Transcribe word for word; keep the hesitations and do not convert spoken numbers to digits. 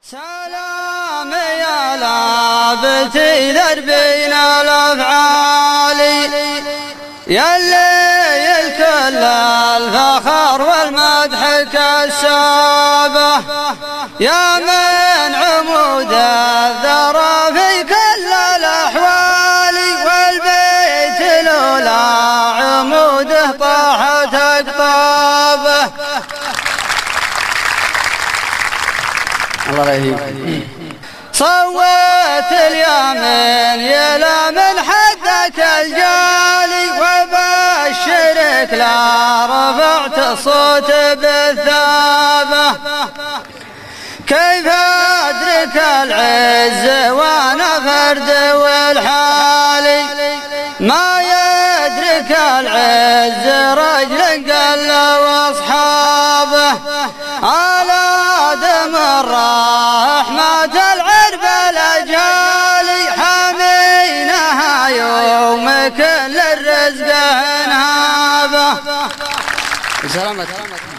سلام يا لابتي دربين الافعال يا اللي الكل الفخر والمدح كالسابه يا من عمود الذرى في كل الاحوال والبيت لولا عموده طاحت اقطابه. الله يهديك. صوت اليمين يلا من حدك الجالي وبشرك لا رفعت الصوت بالثابة كيف أدرك العز وانا فرد والحالي ما يدرك العز رجل قل واصحابه على دم الرحمة العرب الأجالي حامينها يوم كل الرزق انهابه. سلامتك.